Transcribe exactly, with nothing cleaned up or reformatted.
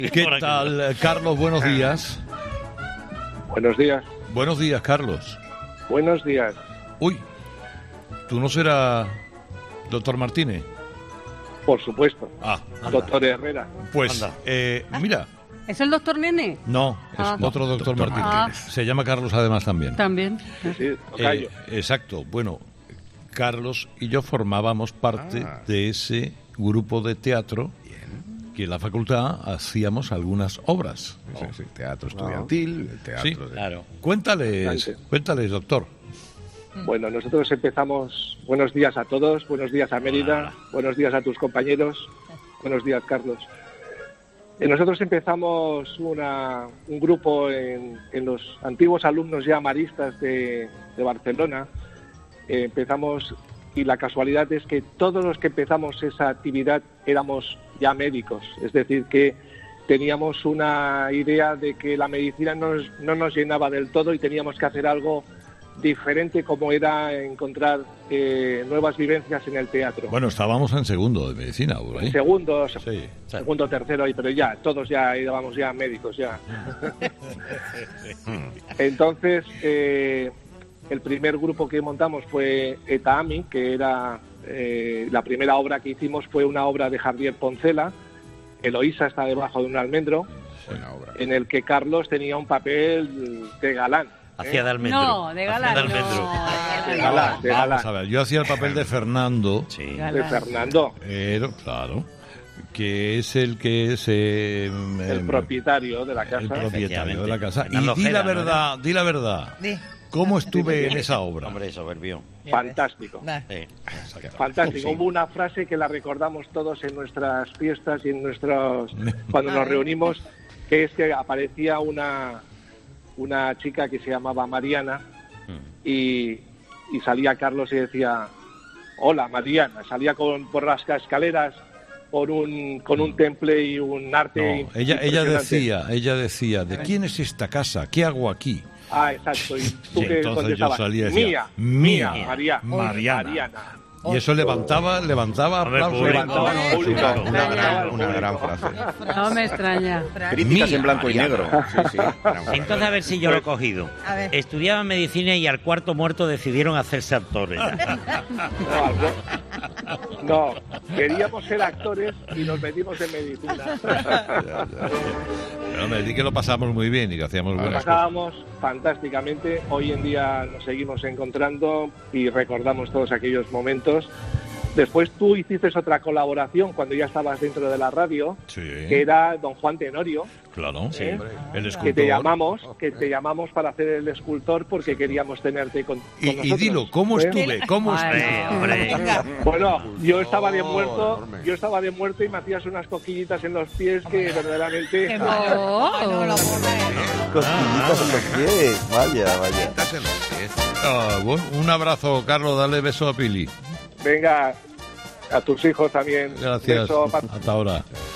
¿Qué tal, Carlos? Buenos días. Buenos días. Buenos días, Carlos. Buenos días. Uy, ¿tú no serás doctor Martínez? Por supuesto. Ah, doctor Herrera. Pues, eh, mira. ¿Es el doctor Nene? No, es Ah. otro doctor, doctor Martínez. Ah. Se llama Carlos además también. También. Sí, sí, eh, exacto. Bueno, Carlos y yo formábamos parte ah. de ese grupo de teatro que en la facultad hacíamos algunas obras. Sí, sí, teatro estudiantil, el teatro... Sí, de... claro. Cuéntales, cuéntales, doctor. Bueno, nosotros empezamos... Buenos días a todos, buenos días a Mérida, ah. buenos días a tus compañeros, buenos días, Carlos. Eh, nosotros empezamos una, un grupo en, en los antiguos alumnos ya maristas de, de Barcelona. Eh, empezamos... Y la casualidad es que todos los que empezamos esa actividad éramos ya médicos, es decir, que teníamos una idea de que la medicina no nos, no nos llenaba del todo y teníamos que hacer algo diferente, como era encontrar eh, nuevas vivencias en el teatro. Bueno, estábamos en segundo de medicina, ¿por ahí? Segundo, sí. segundo, tercero, pero ya, todos ya íbamos ya médicos ya. Entonces... Eh, El primer grupo que montamos fue Etaami, que era eh, la primera obra que hicimos fue una obra de Javier Poncela, Eloísa está debajo de un almendro, obra. En el que Carlos tenía un papel de galán. Hacía ¿eh? de almendro. No, de galán. De almendro. No, de galán, de galán. Vamos a ver, yo hacía el papel de Fernando. Sí. De Fernando. Pero, claro, que es el que es... Eh, el propietario de la casa. El propietario de la casa. Fernando y di Ojeda, la verdad, ¿no? di la verdad. Di. ¿Cómo estuve en esa obra? Hombre, soberbio. Fantástico. Sí. Fantástico. Sí. Hubo una frase que la recordamos todos en nuestras fiestas y en nuestros cuando nos reunimos, que es que aparecía una una chica que se llamaba Mariana y, y salía Carlos y decía, hola Mariana, salía con, por las escaleras por un, con un temple y un arte. No, ella, ella decía, ella decía, ¿de quién es esta casa? ¿Qué hago aquí? Ah, exacto. Y tú sí, que entonces yo salía y decía, mía, mía, María, Mariana. Mariana. Y eso levantaba, levantaba aplausos. Levantaba, no, público, claro, Una, gran, una gran frase. No me extraña. Críticas Mía, en blanco y negro. Sí, sí. Entonces, a ver si yo lo he cogido. Estudiaban medicina y al cuarto muerto decidieron hacerse actores. No, no, queríamos ser actores y nos metimos en medicina. Ya, ya. Pero me di que lo pasamos muy bien y que hacíamos Lo buenas pasábamos fantásticamente. Hoy en día nos seguimos encontrando y recordamos todos aquellos momentos. Después tú hiciste otra colaboración cuando ya estabas dentro de la radio, sí. que era Don Juan Tenorio. Claro, sí, ¿eh? El escultor. Que te llamamos, que te llamamos para hacer el escultor porque queríamos tenerte con, con y, nosotros. Y dilo, ¿cómo ¿eh? estuve? ¿Cómo estuve? Hombre. Bueno, yo estaba de muerto, yo estaba de muerto y me hacías unas cosquillitas en los pies que verdaderamente... ¡Qué no! No lo Cosquillitas en los pies, vaya, vaya. Ah, bueno, un abrazo, Carlos, dale beso a Pili. Venga, a tus hijos también. Gracias, Beso. hasta ahora.